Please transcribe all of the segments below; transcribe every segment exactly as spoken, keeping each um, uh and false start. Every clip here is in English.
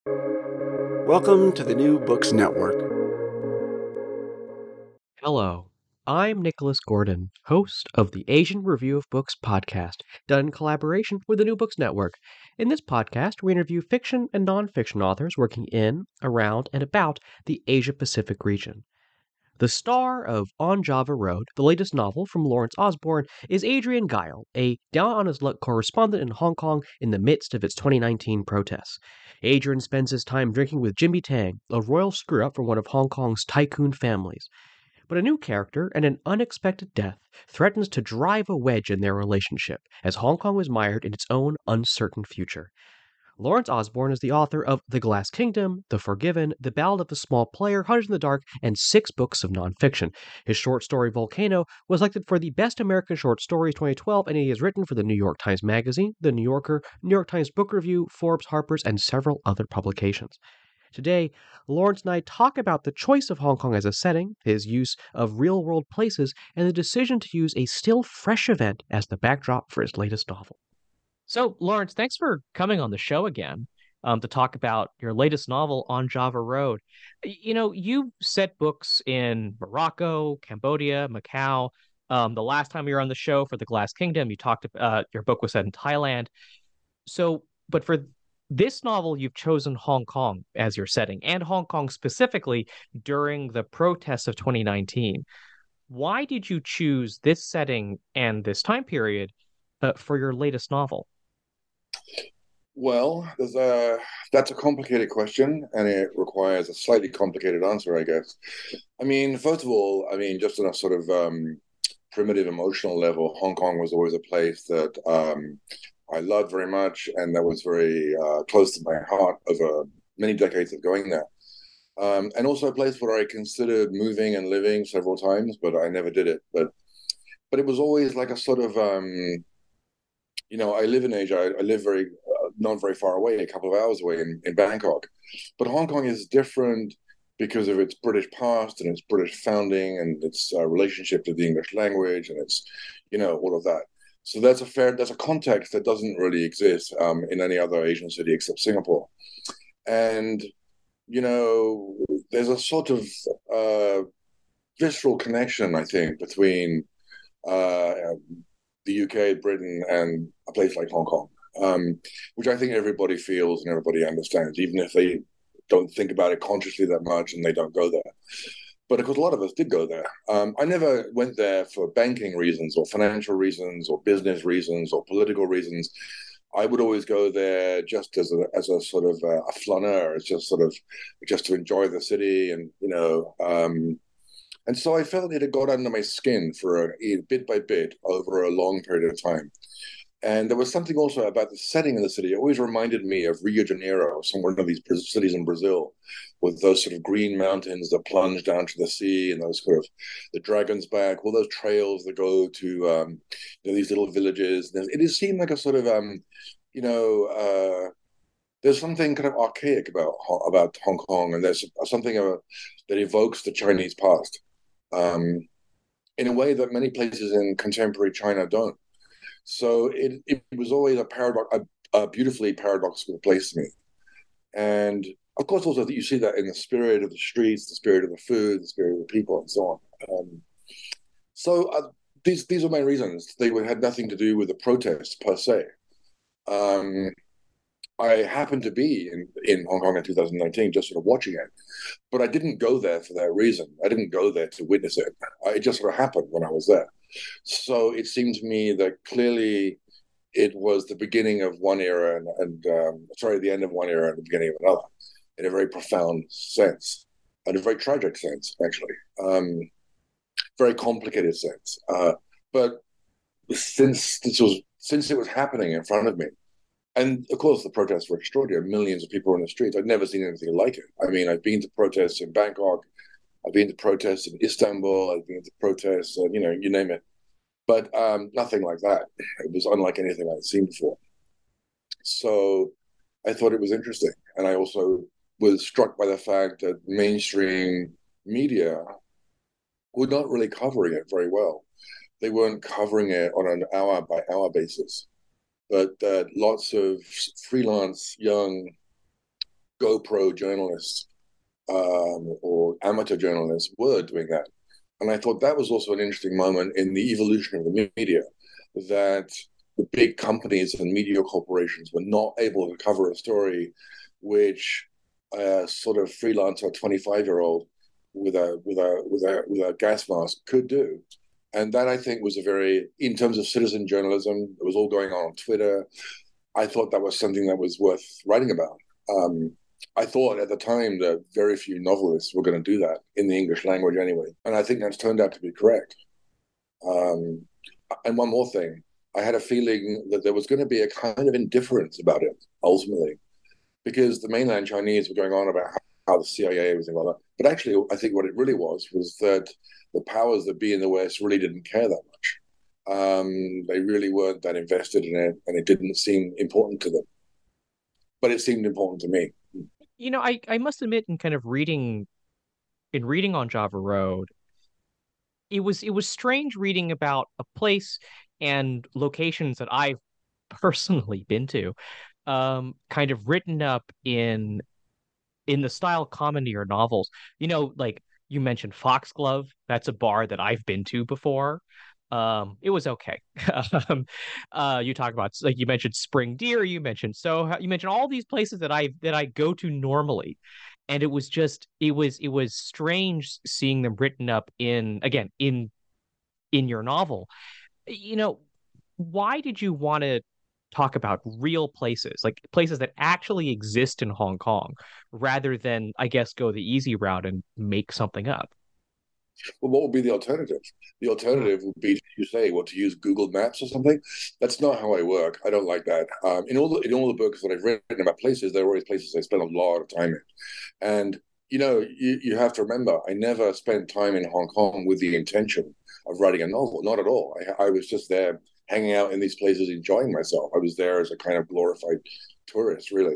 Welcome to the New Books Network. Hello, I'm Nicholas Gordon, host of the Asian Review of Books podcast, done in collaboration with the New Books Network. In this podcast, we interview fiction and nonfiction authors working in, around, and about the Asia Pacific region. The star of On Java Road, the latest novel from Lawrence Osborne, is Adrian Guile, a down-on-his-luck correspondent in Hong Kong in the midst of its twenty nineteen protests. Adrian spends his time drinking with Jimmy Tang, a royal screw-up from one of Hong Kong's tycoon families. But a new character and an unexpected death threatens to drive a wedge in their relationship as Hong Kong is mired in its own uncertain future. Lawrence Osborne is the author of The Glass Kingdom, The Forgiven, The Ballad of the Small Player, Hunters in the Dark, and six books of nonfiction. His short story Volcano was selected for the Best American Short Story twenty twelve, and he has written for the New York Times Magazine, The New Yorker, New York Times Book Review, Forbes, Harper's, and several other publications. Today, Lawrence and I talk about the choice of Hong Kong as a setting, his use of real world places, and the decision to use a still fresh event as the backdrop for his latest novel. So, Lawrence, thanks for coming on the show again um, to talk about your latest novel, On Java Road. You know, you set books in Morocco, Cambodia, Macau. Um, the last time you were on the show for The Glass Kingdom, you talked uh, your book was set in Thailand. So, but for this novel, you've chosen Hong Kong as your setting, and Hong Kong specifically during the protests of twenty nineteen. Why did you choose this setting and this time period uh, for your latest novel? Well, there's a that's a complicated question, and it requires a slightly complicated answer, I guess. I mean, first of all, I mean, just on a sort of um, primitive emotional level, Hong Kong was always a place that um, I loved very much, and that was very uh, close to my heart over many decades of going there. Um, and also a place where I considered moving and living several times, but I never did it. But but it was always like a sort of um, you know, I live in Asia. I, I live very uh, not very far away, a couple of hours away in, in Bangkok. But Hong Kong is different because of its British past and its British founding and its uh, relationship to the English language and its, you know, all of that. So that's a fair, that's a context that doesn't really exist um, in any other Asian city except Singapore. And, you know, there's a sort of uh, visceral connection, I think, between uh, the U K, Britain, and a place like Hong Kong, um, which I think everybody feels and everybody understands, even if they don't think about it consciously that much and they don't go there. But of course, a lot of us did go there. Um, I never went there for banking reasons or financial reasons or business reasons or political reasons. I would always go there just as a as a sort of a, a flaneur. It's just sort of just to enjoy the city and you know um, and so I felt it had got under my skin for a, bit by bit over a long period of time. And there was something also about the setting of the city. It always reminded me of Rio de Janeiro, some one of these cities in Brazil, with those sort of green mountains that plunge down to the sea, and those sort of the Dragon's Back, all those trails that go to um, you know, these little villages. It just seemed like a sort of um, you know. Uh, there's something kind of archaic about about Hong Kong, and there's something uh, that evokes the Chinese past um, in a way that many places in contemporary China don't. So it, it was always a paradox, a, a beautifully paradoxical place to me. And of course, also that you see that in the spirit of the streets, the spirit of the food, the spirit of the people, and so on. Um, so uh, these these are my reasons. They had nothing to do with the protests per se. Um, I happened to be in, in Hong Kong in two thousand nineteen, just sort of watching it. But I didn't go there for that reason. I didn't go there to witness it. I, it just sort of happened when I was there. So it seemed to me that clearly it was the beginning of one era and, and um, sorry, the end of one era and the beginning of another in a very profound sense, and a very tragic sense, actually. Um, very complicated sense. Uh, but since this was since it was happening in front of me, and of course, the protests were extraordinary. Millions of people were in the streets. I'd never seen anything like it. I mean, I've been to protests in Bangkok, I've been to protests in Istanbul, I've been to protests, uh, you know, you name it. But um, nothing like that. It was unlike anything I'd seen before. So I thought it was interesting. And I also was struck by the fact that mainstream media were not really covering it very well. They weren't covering it on an hour by hour basis, but uh, lots of freelance young GoPro journalists um, or amateur journalists were doing that. And I thought that was also an interesting moment in the evolution of the media, that the big companies and media corporations were not able to cover a story which a sort of freelancer twenty-five year old with a with a with a with a gas mask could do. And that, I think, was a very, in terms of citizen journalism, it was all going on on Twitter. I thought that was something that was worth writing about. Um, I thought at the time that very few novelists were going to do that in the English language anyway. And I think that's turned out to be correct. Um, and one more thing, I had a feeling that there was going to be a kind of indifference about it, ultimately, because the mainland Chinese were going on about how, how the C I A was involved. But actually, I think what it really was was that the powers that be in the West really didn't care that much. Um, they really weren't that invested in it, and it didn't seem important to them. But it seemed important to me. You know, I, I must admit, in kind of reading in reading on Java Road, it was it was strange reading about a place and locations that I've personally been to, um, kind of written up in in the style common to your novels. You know, like you mentioned Foxglove. That's a bar that I've been to before. Um, it was okay. um, uh, you talk about, like, you mentioned Spring Deer, you mentioned so you mentioned all these places that I that I go to normally, and it was just it was it was strange seeing them written up in, again, in in your novel. You know, why did you want to talk about real places, like places that actually exist in Hong Kong, rather than, I guess, go the easy route and make something up? Well, what would be the alternative? The Hmm. alternative would be, you say, what, to use Google Maps or something? That's not how I work. I don't like that. Um, in all the in all the books that I've written about places, there are always places I spend a lot of time in. And you know, you, you have to remember, I never spent time in Hong Kong with the intention of writing a novel. Not at all. I, I was just there hanging out in these places, enjoying myself. I was there as a kind of glorified tourist, really.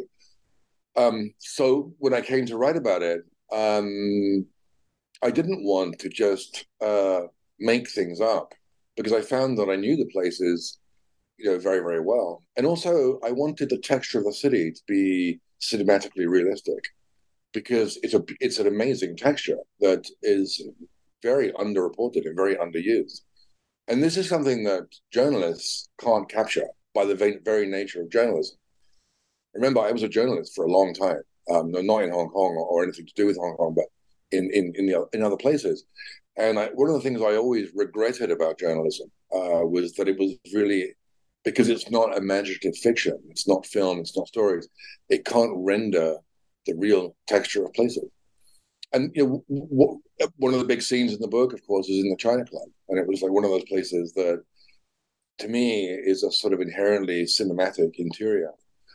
Um, so when I came to write about it, um, I didn't want to just uh, make things up, because I found that I knew the places, you know, very, very well. And also, I wanted the texture of the city to be cinematically realistic, because it's a it's an amazing texture that is very underreported and very underused. And this is something that journalists can't capture by the very nature of journalism. Remember, I was a journalist for a long time, um, no, not in Hong Kong or, or anything to do with Hong Kong, but in in in, the, in other places. And I, one of the things I always regretted about journalism uh, was that it was really, because it's not imaginative fiction, it's not film, it's not stories, it can't render the real texture of places. And you know, w- one of the big scenes in the book, of course, is in the China Club, and it was like one of those places that, to me, is a sort of inherently cinematic interior.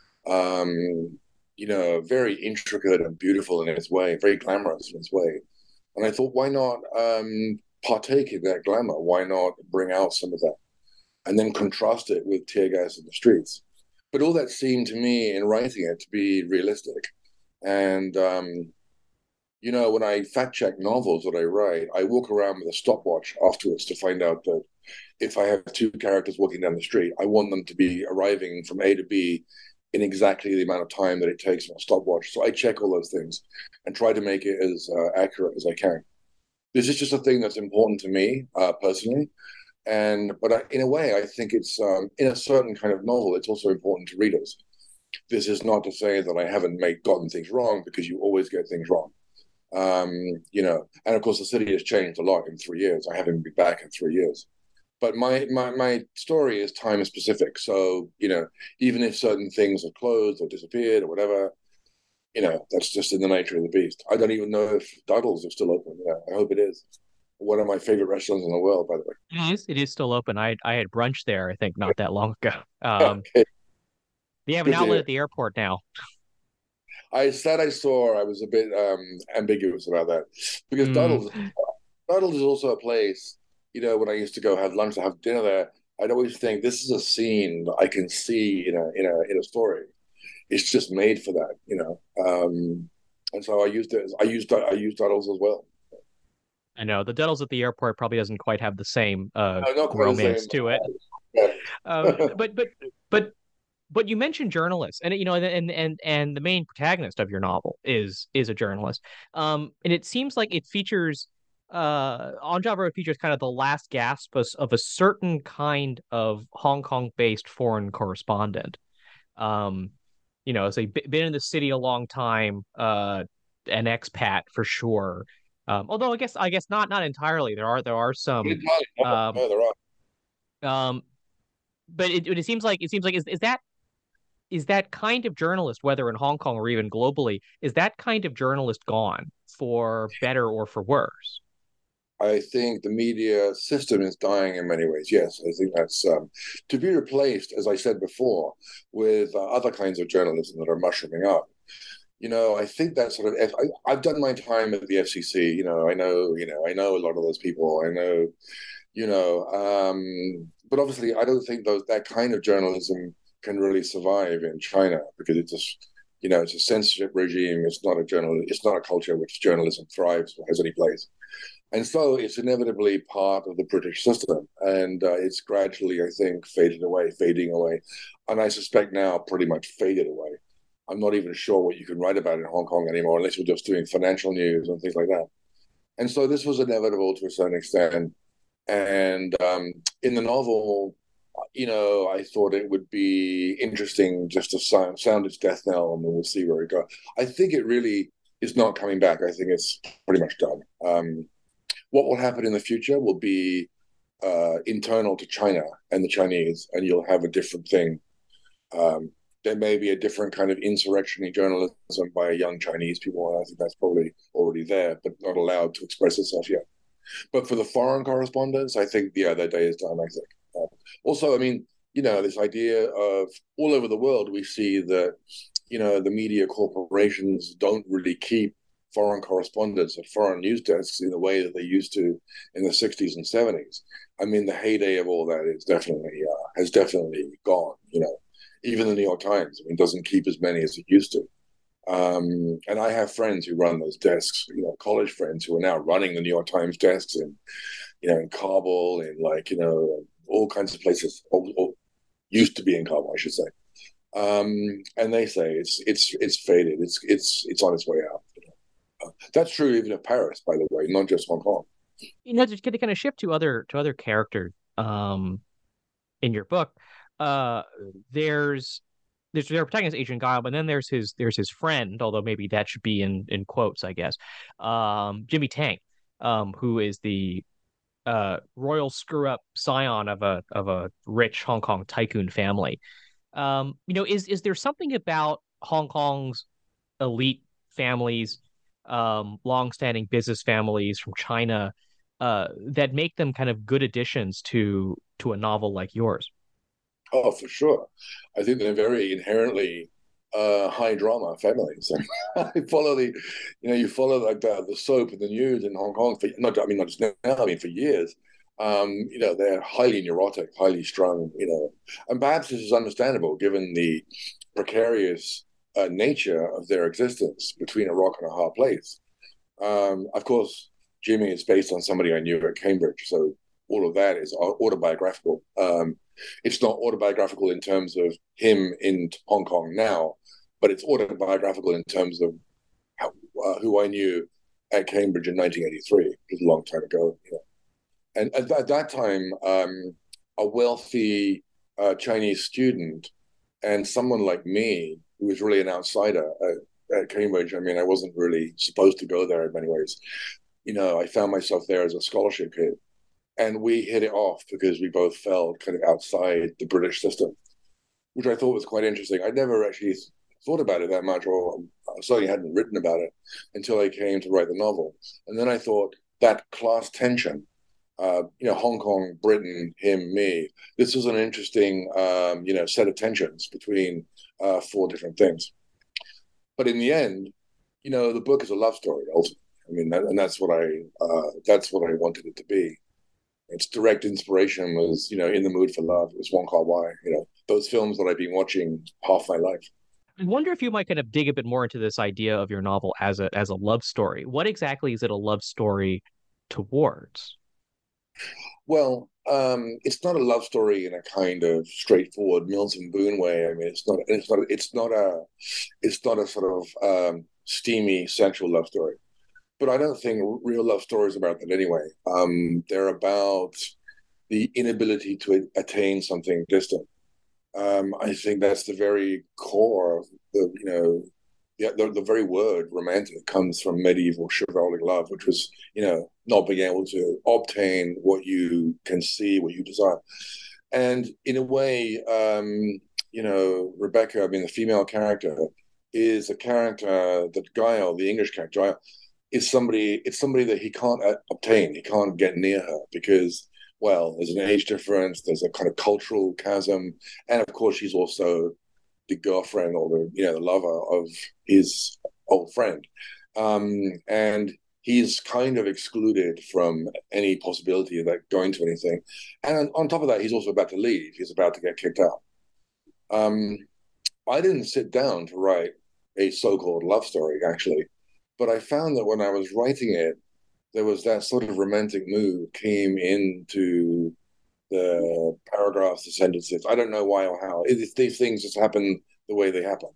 Um, you know, very intricate and beautiful in its way, very glamorous in its way. And I thought, why not um, partake in that glamour? Why not bring out some of that and then contrast it with tear gas in the streets? But all that seemed to me in writing it to be realistic. And, um, you know, when I fact check novels that I write, I walk around with a stopwatch afterwards to find out that if I have two characters walking down the street, I want them to be arriving from A to B in exactly the amount of time that it takes on a stopwatch. So I check all those things and try to make it as uh, accurate as I can. This is just a thing that's important to me uh, personally, and but I, in a way, I think it's um, in a certain kind of novel. It's also important to readers. This is not to say that I haven't made gotten things wrong, because you always get things wrong. Um, you know, and of course, the city has changed a lot in three years. I haven't been back in three years. But my, my my story is time specific. So, you know, even if certain things are closed or disappeared or whatever, you know, that's just in the nature of the beast. I don't even know if Duddles is still open. Yeah, I hope it is. One of my favorite restaurants in the world, by the way. It is. It is still open. I I had brunch there, I think, not that long ago. Um, Okay, they have an good to outlet hear. at the airport now. I said I saw. I was a bit um, ambiguous about that, because Mm, Duddles, Duddles is also a place. You know, when I used to go have lunch or have dinner there, I'd always think, this is a scene that I can see in a in a in a story. It's just made for that, you know. Um, and so I used it. I used I used Duddles as well. I know the Duddles at the airport probably doesn't quite have the same uh No, not quite the romance same. to it. Yeah. Um, but but but but you mentioned journalists, and you know, and and and the main protagonist of your novel is is a journalist. Um, and it seems like it features uh On Job Road features kind of the last gasp of, of a certain kind of Hong Kong-based foreign correspondent. Um, you know, so been in the city a long time, uh, an expat for sure. Um, although I guess I guess not not entirely. There are there are some Entirely, no, um no, there are. um, but it it seems like it seems like is is that is that kind of journalist, whether in Hong Kong or even globally, is that kind of journalist gone for better or for worse? I think the media system is dying in many ways. Yes, I think that's um, to be replaced, as I said before, with uh, other kinds of journalism that are mushrooming up. You know, I think that sort of. I, I've done my time at the F C C. You know, I know. You know, I know a lot of those people. I know. You know, um, but obviously, I don't think those that kind of journalism can really survive in China because it's just. You know, it's a censorship regime. It's not a journal. It's not a culture which journalism thrives or has any place. And so it's inevitably part of the British system. And uh, it's gradually, I think, faded away, fading away. And I suspect now pretty much faded away. I'm not even sure what you can write about in Hong Kong anymore, unless you're just doing financial news and things like that. And so this was inevitable to a certain extent. And um, in the novel, you know, I thought it would be interesting just to sound, sound its death knell and then we'll see where it goes. I think it really is not coming back. I think it's pretty much done. Um, what will happen in the future will be uh, internal to China and the Chinese, and you'll have a different thing. Um, there may be a different kind of insurrectionary journalism by young Chinese people, and I think that's probably already there, but not allowed to express itself yet. But for the foreign correspondents, I think, yeah, their day is done, I think. Uh, also, I mean, you know, this idea of all over the world, we see that, you know, the media corporations don't really keep foreign correspondents at foreign news desks in the way that they used to in the sixties and seventies. I mean, the heyday of all that is definitely uh, has definitely gone. You know, even the New York Times, I mean, doesn't keep as many as it used to. Um, and I have friends who run those desks. You know, college friends who are now running the New York Times desks in, you know, in Kabul, in like you know, all kinds of places. Or, or used to be in Kabul, I should say. Um, and they say it's it's it's faded. It's it's it's on its way out. That's true even of Paris, by the way, not just Hong Kong. You know, just to kind of shift to other to other characters um in your book, uh there's there's their protagonist Adrian Guile, but then there's his there's his friend, although maybe that should be in in quotes, I guess. Um, Jimmy Tang, um, who is the uh royal screw up scion of a of a rich Hong Kong tycoon family. Um, you know, is is there something about Hong Kong's elite families, um, long-standing business families from China, uh, that make them kind of good additions to to a novel like yours? Oh, for sure. I think they're very inherently uh, high drama families. I follow the, you know, you follow like the, the soap and the news in Hong Kong for not, I mean, not just now, I mean, for years. Um, you know, they're highly neurotic, highly strung, you know, and perhaps this is understandable given the precarious uh, nature of their existence between a rock and a hard place. Um, of course, Jimmy is based on somebody I knew at Cambridge, so all of that is autobiographical. Um, it's not autobiographical in terms of him in Hong Kong now, but it's autobiographical in terms of how, uh, who I knew at Cambridge in nineteen eighty-three, which was a long time ago. You know. And at, at that time, um, a wealthy uh, Chinese student and someone like me, who was really an outsider at, at Cambridge, I mean, I wasn't really supposed to go there in many ways. You know, I found myself there as a scholarship kid. And we hit it off because we both felt kind of outside the British system, which I thought was quite interesting. I'd never actually thought about it that much, or certainly hadn't written about it until I came to write the novel. And then I thought that class tension, uh, you know, Hong Kong, Britain, him, me, this was an interesting, um, you know, set of tensions between uh, four different things. But in the end, you know, the book is a love story, ultimately. I mean, that, and that's what I uh, that's what I wanted it to be. Its direct inspiration was, you know, In the Mood for Love. It was Wong Kar-wai, you know, those films that I've been watching half my life. I wonder if you might kind of dig a bit more into this idea of your novel as a as a love story. What exactly is it a love story towards? Well, um, it's not a love story in a kind of straightforward Mills and Boon way. I mean, it's not. It's not. It's not a. It's not a sort of um, steamy sexual love story. But I don't think real love stories are about that anyway. Um, they're about the inability to attain something distant. Um, I think that's the very core of the, you know, the, the, the very word romantic comes from medieval chivalric love, which was, you know, not being able to obtain what you can see, what you desire. And in a way, um, you know, Rebecca, I mean, the female character is a character that Guile, the English character, Guile, is somebody. It's somebody that he can't uh, obtain. He can't get near her because, well, there's an age difference. There's a kind of cultural chasm, and of course, she's also the girlfriend or the you know the lover of his old friend, um, and he's kind of excluded from any possibility of that going to anything. And on top of that, he's also about to leave. He's about to get kicked out. Um, I didn't sit down to write a so-called love story, actually, but I found that when I was writing it, there was that sort of romantic mood came into the paragraphs, the sentences. I don't know why or how. It, these things just happen the way they happen.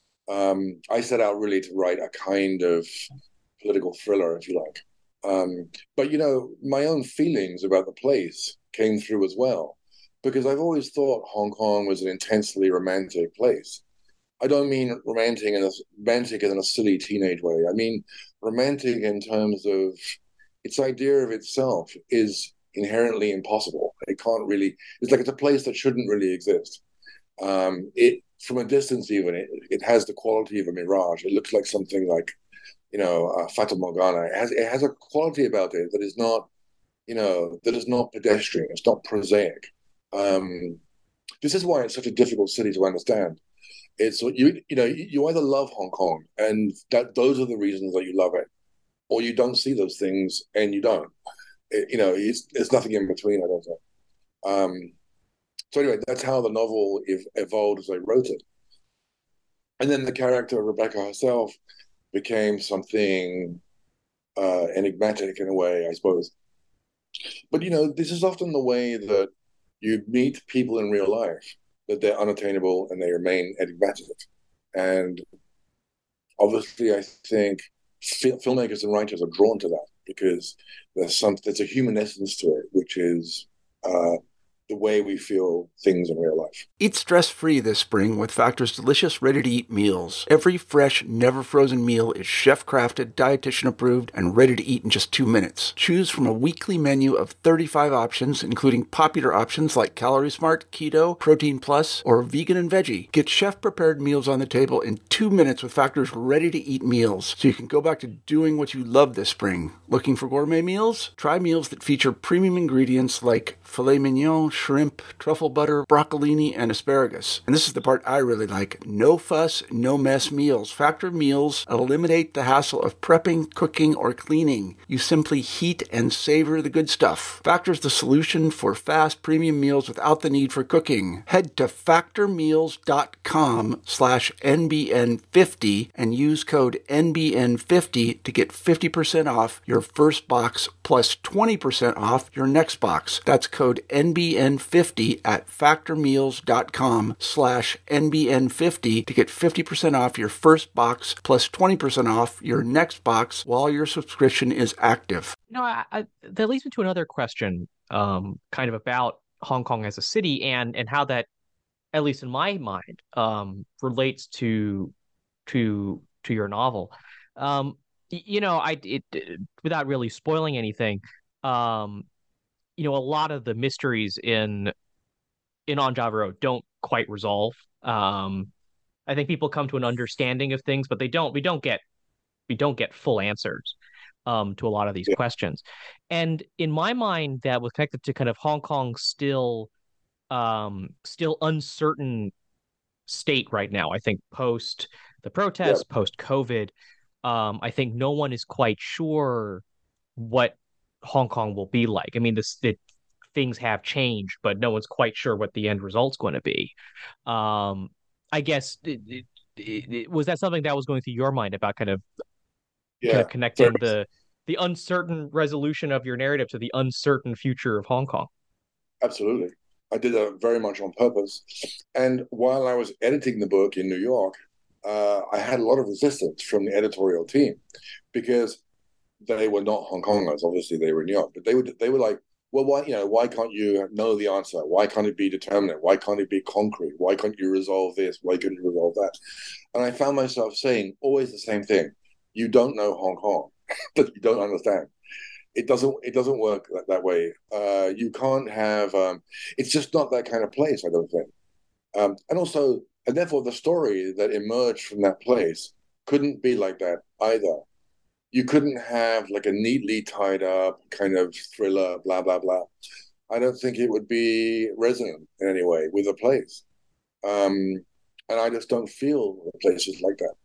Um, I set out really to write a kind of political thriller, if you like. Um, but you know, my own feelings about the place came through as well, because I've always thought Hong Kong was an intensely romantic place. I don't mean romantic in a romantic in a silly teenage way. I mean romantic in terms of its idea of itself is inherently impossible. It can't really. It's like it's a place that shouldn't really exist. Um, it from a distance, even it, it has the quality of a mirage. It looks like something like you know uh, Fata Morgana. It has it has a quality about it that is not you know that is not pedestrian. It's not prosaic. Um, this is why it's such a difficult city to understand. It's you you know you either love Hong Kong and that those are the reasons that you love it, or you don't see those things and you don't. It, you know, it's, there's nothing in between. I don't think. Um, so anyway, that's how the novel ev- evolved as I wrote it, and then the character Rebecca herself became something uh, enigmatic in a way, I suppose. But you know, this is often the way that you meet people in real life that they're unattainable and they remain enigmatic. And obviously, I think filmmakers and writers are drawn to that because there's some there's a human essence to it, which is uh, the way we feel things in real life. Eat stress-free this spring with Factor's delicious, ready-to-eat meals. Every fresh, never-frozen meal is chef-crafted, dietitian-approved, and ready to eat in just two minutes. Choose from a weekly menu of thirty-five options, including popular options like Calorie Smart, Keto, Protein Plus, or Vegan and Veggie. Get chef-prepared meals on the table in two minutes with Factor's ready-to-eat meals, so you can go back to doing what you love this spring. Looking for gourmet meals? Try meals that feature premium ingredients like filet mignon, shrimp, truffle butter, broccolini, and asparagus. And this is the part I really like. No fuss, no mess meals. Factor meals eliminate the hassle of prepping, cooking, or cleaning. You simply heat and savor the good stuff. Factor's the solution for fast premium meals without the need for cooking. Head to factormeals.com slash NBN50 and use code N B N fifty to get fifty percent off your first box plus twenty percent off your next box. That's code N B N fifty at factormeals.com slash NBN50 to get fifty percent off your first box plus twenty percent off your next box while your subscription is active. You know, I, I, that leads me to another question, um, kind of about Hong Kong as a city and and how that, at least in my mind, um, relates to to to your novel. Um, y- you know, I it without really spoiling anything, um, you know, a lot of the mysteries in in On Java Road don't quite resolve. Um, I think people come to an understanding of things, but they don't. We don't get we don't get full answers um, to a lot of these Yeah, questions. And in my mind, that was connected to kind of Hong Kong's still um, still uncertain state right now. I think post the yeah, protests, post COVID, um, I think no one is quite sure what Hong Kong will be like. I mean, this it, things have changed, but no one's quite sure what the end result's going to be. Um, I guess it, it, it, was that something that was going through your mind about kind of kind yeah. of Very connecting much. the the uncertain resolution of your narrative to the uncertain future of Hong Kong. Absolutely. I did that very much on purpose. And while I was editing the book in New York, uh, I had a lot of resistance from the editorial team because they were not Hong Kongers. Obviously, they were in New York, but they would they were like, well, why you know why can't you know the answer? Why can't it be determinate? Why can't it be concrete? Why can't you resolve this? Why couldn't you resolve that? And I found myself saying always the same thing: you don't know Hong Kong, that you don't understand. It doesn't it doesn't work that, that way. Uh, you can't have. Um, it's just not that kind of place. I don't think. Um, and also, and therefore, the story that emerged from that place couldn't be like that either. You couldn't have like a neatly tied up kind of thriller, blah, blah, blah. I don't think it would be resonant in any way with the place. Um, and I just don't feel the places like that.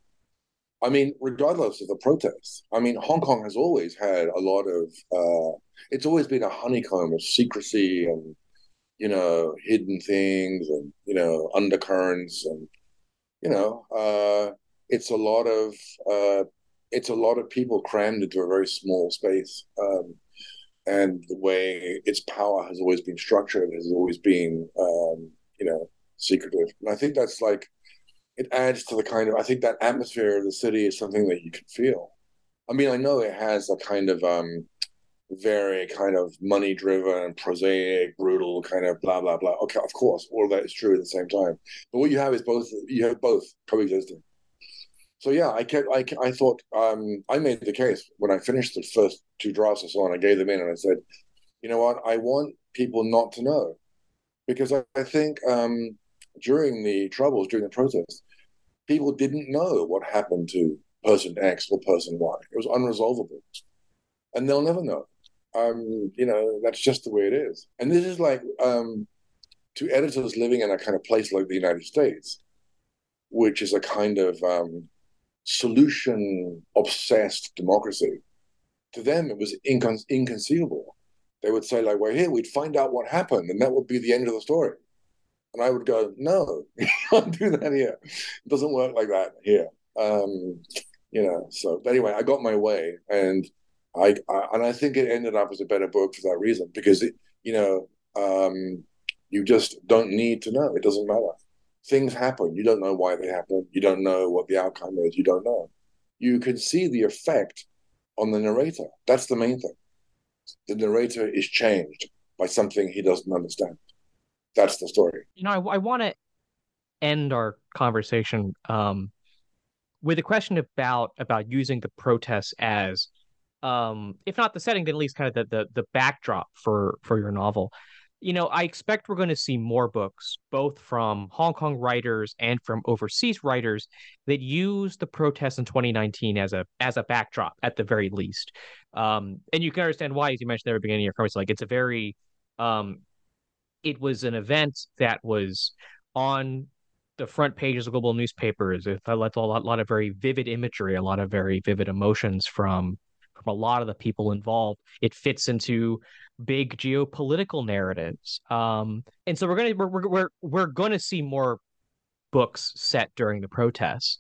I mean, regardless of the protests, I mean, Hong Kong has always had a lot of, uh, it's always been a honeycomb of secrecy and, you know, hidden things and, you know, undercurrents. And, you know, uh, it's a lot of, uh, it's a lot of people crammed into a very small space. Um, and the way its power has always been structured has always been, um, you know, secretive. And I think that's like, it adds to the kind of, I think that atmosphere of the city is something that you can feel. I mean, I know it has a kind of um, very kind of money driven, prosaic, brutal kind of blah, blah, blah. Okay, of course, all of that is true at the same time. But what you have is both, you have both coexisting. So yeah, I kept. I, I thought um, I made the case when I finished the first two drafts and so on. I gave them in and I said, you know what? I want people not to know because I, I think um, during the troubles, during the protests, people didn't know what happened to person X or person Y. It was unresolvable, and they'll never know. Um, you know, that's just the way it is. And this is like um, to editors living in a kind of place like the United States, which is a kind of um, solution obsessed democracy. To them, it was incon- inconceivable. They would say, like, well, here, we'd find out what happened, and that would be the end of the story. And I would go, no, you can't do that here. It doesn't work like that here. Um, you know, so but anyway, I got my way, and I, I and I think it ended up as a better book for that reason, because, it, you know, um, you just don't need to know. It doesn't matter. Things happen. You don't know why they happen. You don't know what the outcome is. You don't know. You can see the effect on the narrator. That's the main thing. The narrator is changed by something he doesn't understand. That's the story. You know, I, I want to end our conversation um, with a question about about using the protests as, um, if not the setting, then at least kind of the the, the backdrop for for your novel. You know, I expect we're going to see more books, both from Hong Kong writers and from overseas writers, that use the protests in twenty nineteen as a as a backdrop at the very least. Um, and you can understand why, as you mentioned there at the beginning of your conversation, like it's a very, um, it was an event that was on the front pages of global newspapers. It led a lot, lot of very vivid imagery, a lot of very vivid emotions from from a lot of the people involved. It fits into big geopolitical narratives, um, and so we're gonna we're we're we're going to see more books set during the protests.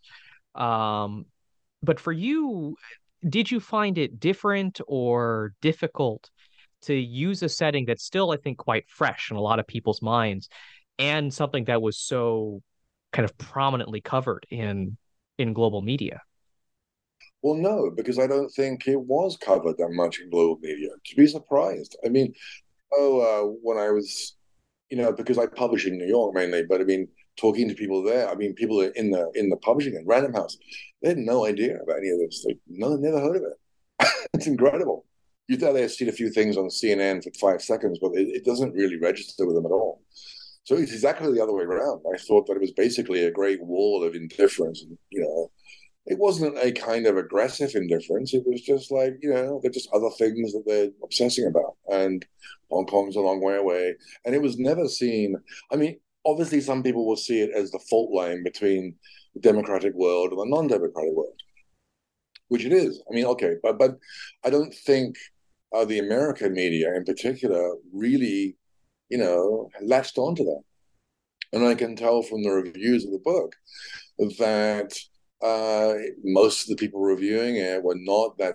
Um, but for you, did you find it different or difficult to use a setting that's still, I think, quite fresh in a lot of people's minds, and something that was so kind of prominently covered in in global media? Well, no, because I don't think it was covered that much in global media. To be surprised. I mean, oh, uh, when I was, you know, because I publish in New York mainly, but I mean, talking to people there, I mean, people in the in the publishing and Random House, they had no idea about any of this. Like, no, never heard of it. It's incredible. You thought they had seen a few things on C N N for five seconds, but it, it doesn't really register with them at all. So it's exactly the other way around. I thought that it was basically a great wall of indifference, and you know, it wasn't a kind of aggressive indifference. It was just like, you know, they're just other things that they're obsessing about. And Hong Kong's a long way away. And it was never seen. I mean, obviously, some people will see it as the fault line between the democratic world and the non democratic world, which it is. I mean, okay, but, but I don't think uh, the American media in particular really, you know, latched onto that. And I can tell from the reviews of the book that. Uh, most of the people reviewing it were not that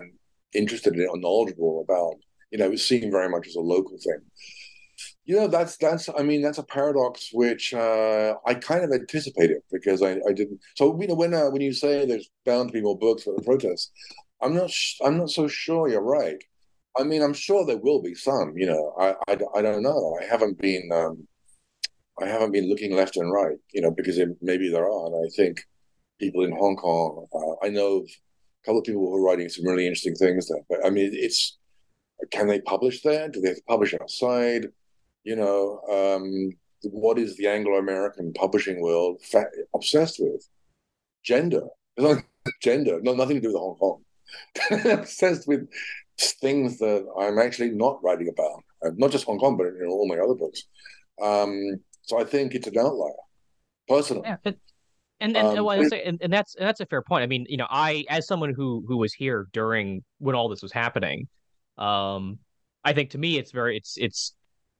interested in it or knowledgeable about. You know, it was seen very much as a local thing. You know, that's that's I mean that's a paradox which uh, I kind of anticipated because I, I didn't. So you know when uh, when you say there's bound to be more books for the protests, I'm not I'm not so sure you're right. I mean, I'm sure there will be some. You know, I I, I don't know. I haven't been um, I haven't been looking left and right. You know, because it, maybe there are, and I think people in Hong Kong. Uh, I know a couple of people who are writing some really interesting things there. But I mean, it's can they publish there? Do they have to publish outside? You know, um, what is the Anglo-American publishing world fa- obsessed with? Gender. Gender. No, nothing to do with Hong Kong. Obsessed with things that I'm actually not writing about. Uh, not just Hong Kong, but in all my other books. Um, so I think it's an outlier, personally. Yeah, it, and and, um, well, say, and and that's and that's a fair point. I mean, you know, I as someone who who was here during when all this was happening, um, I think to me it's very it's it's.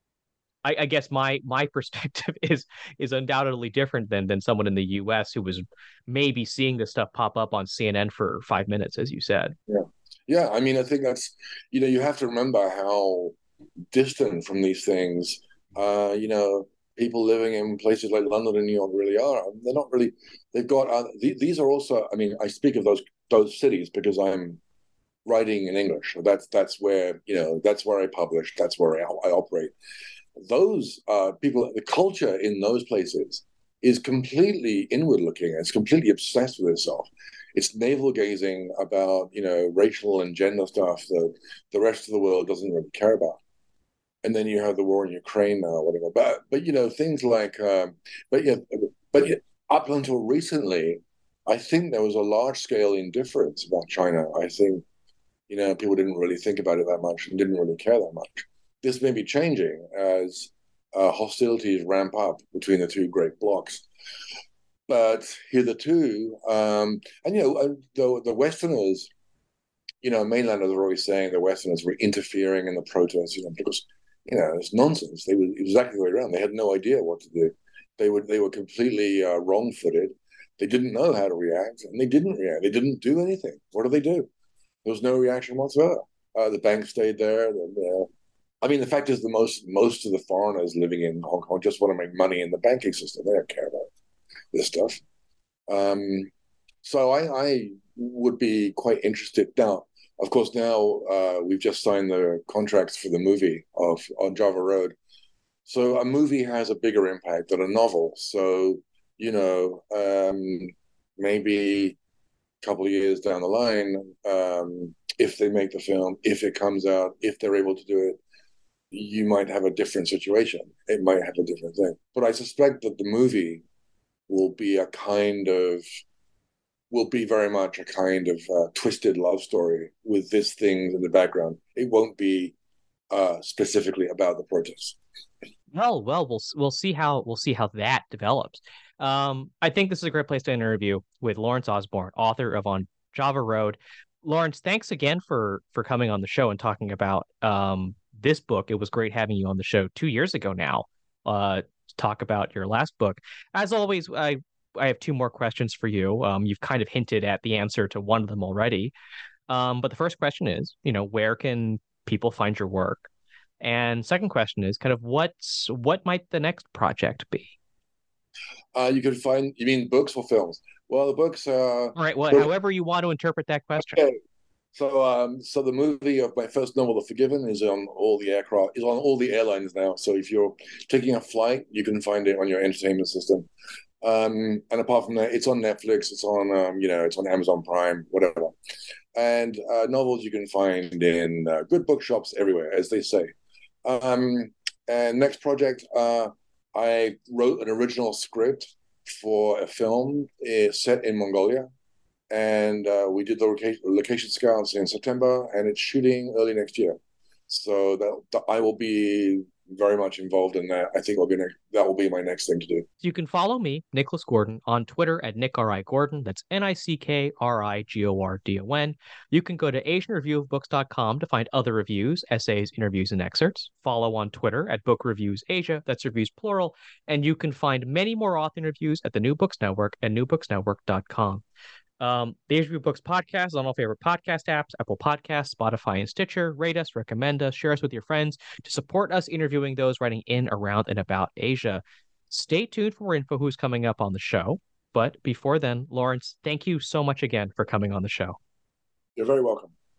I, I guess my my perspective is is undoubtedly different than than someone in the U S who was maybe seeing this stuff pop up on C N N for five minutes, as you said. Yeah, yeah. I mean, I think that's you know you have to remember how distant from these things, uh, you know, people living in places like London and New York really are. They're not really. They've got uh, th- these are also. I mean, I speak of those those cities because I'm writing in English. So that's that's where you know that's where I publish. That's where I, I operate. Those uh, people, the culture in those places is completely inward looking. It's completely obsessed with itself. It's navel gazing about, you know, racial and gender stuff that the rest of the world doesn't really care about. And then you have the war in Ukraine now, whatever. But, but you know, things like, um, but yeah, but yeah, up until recently, I think there was a large scale indifference about China. I think, you know, people didn't really think about it that much and didn't really care that much. This may be changing as uh, hostilities ramp up between the two great blocs. But hitherto, um, and you know, the, the Westerners, you know, mainlanders are always saying the Westerners were interfering in the protests, you know, because, you know, it's nonsense. They were exactly the way around. They had no idea what to do. They were they were completely uh, wrong-footed. They didn't know how to react, and they didn't react. They didn't do anything. What did they do? There was no reaction whatsoever. Uh, the bank stayed there. The, uh, I mean, the fact is, the most most of the foreigners living in Hong Kong just want to make money in the banking system. They don't care about this stuff. Um, so I, I would be quite interested. Now, of course, now uh, we've just signed the contracts for the movie of on Java Road. So a movie has a bigger impact than a novel. So, you know, um, maybe a couple of years down the line, um, if they make the film, if it comes out, if they're able to do it, you might have a different situation. It might have a different thing. But I suspect that the movie will be a kind of, will be very much a kind of uh, twisted love story with this thing in the background. It won't be uh, specifically about the protests. Well, well, we'll we'll see how we'll see how that develops. Um, I think this is a great place to interview with Lawrence Osborne, author of On Java Road. Lawrence, thanks again for for coming on the show and talking about um, this book. It was great having you on the show two years ago now uh, to talk about your last book. As always, I I have two more questions for you. Um, you've kind of hinted at the answer to one of them already. Um, but the first question is, you know, where can people find your work? And second question is kind of what's what might the next project be? Uh, you can find, you mean books or films? Well, the books. Uh, All right. Well, books, however you want to interpret that question. Okay. So, um, so the movie of my first novel, The Forgiven, is on all the aircraft, is on all the airlines now. So if you're taking a flight, you can find it on your entertainment system. Um, and apart from that, it's on Netflix, it's on, um, you know, it's on Amazon Prime, whatever. And uh, novels you can find in uh, good bookshops everywhere, as they say. Um, and next project, uh, I wrote an original script for a film uh, set in Mongolia. And uh, we did the location, location scouts in September, and it's shooting early next year. So that, that I will be very much involved in that. I think will be next, that will be my next thing to do. You can follow me, Nicholas Gordon, on Twitter at Nick R I Gordon. That's N I C K R I G O R D O N. You can go to Asian Review of Books dot com to find other reviews, essays, interviews, and excerpts. Follow on Twitter at Book Reviews Asia. That's reviews plural. And you can find many more author interviews at the New Books Network and new books network dot com. Um, the Asian Review Books podcast is on all favorite podcast apps, Apple Podcasts, Spotify, and Stitcher. Rate us, recommend us, share us with your friends to support us interviewing those writing in, around, and about Asia. Stay tuned for more info who's coming up on the show. But before then, Lawrence, thank you so much again for coming on the show. You're very welcome.